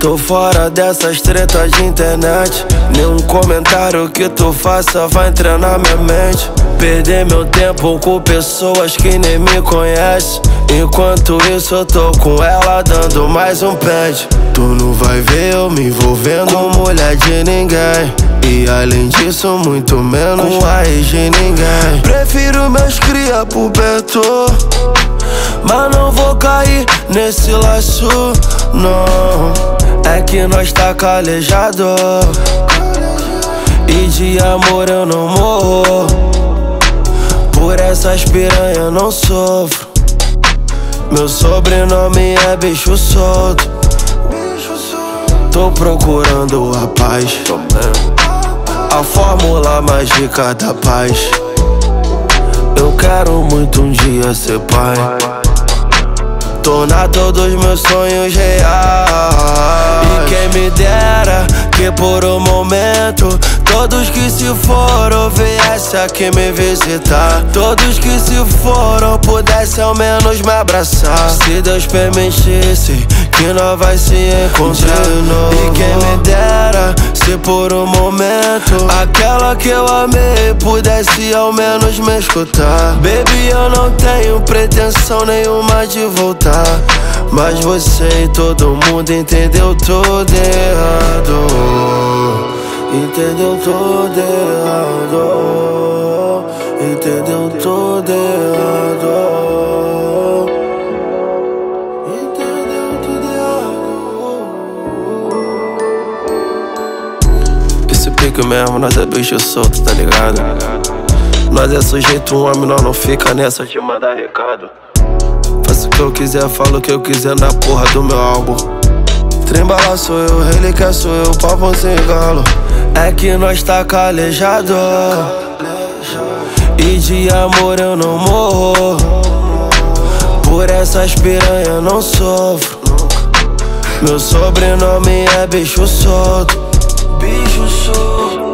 Tô fora dessas tretas de internet. Nenhum comentário que tu faça vai entrar na minha mente. Perder meu tempo com pessoas que nem me conhecem. Enquanto isso eu tô com ela dando mais um pente. Tu não vai ver eu me envolvendo com mulher de ninguém. E além disso muito menos com a ex de ninguém. Prefiro meus cria por perto, mas não vou cair nesse laço, não. É que nós tá calejado, e de amor eu não morro. Por essas piranha eu não sofro. Meu sobrenome é bicho solto. Tô procurando a paz, a fórmula mágica da paz. Eu quero muito um dia ser pai, tornar todos meus sonhos reais. E quem me dera que por um momento todos que se foram viessem aqui me visitar. Todos que se foram pudessem ao menos me abraçar. Se Deus permitisse que nós vai se encontrar de novo. E quem me dera se por um momento aquela que eu amei pudesse ao menos me escutar. Baby, eu não tenho pretensão nenhuma de voltar, mas você e todo mundo entendeu tudo errado. Entendeu tudo errado. Entendeu tudo errado. Entendeu tudo errado. Esse pique mesmo, nós é bicho solto, tá ligado? Nós é sujeito homem, nós não fica nessa de mandar recado. Faço o que eu quiser, falo o que eu quiser na porra do meu álbum. Trembala sou eu, relíquia sou eu, papo sem galo. É que nós tá calejado, e de amor eu não morro. Por essas piranha eu não sofro. Meu sobrenome é bicho solto. Bicho solto.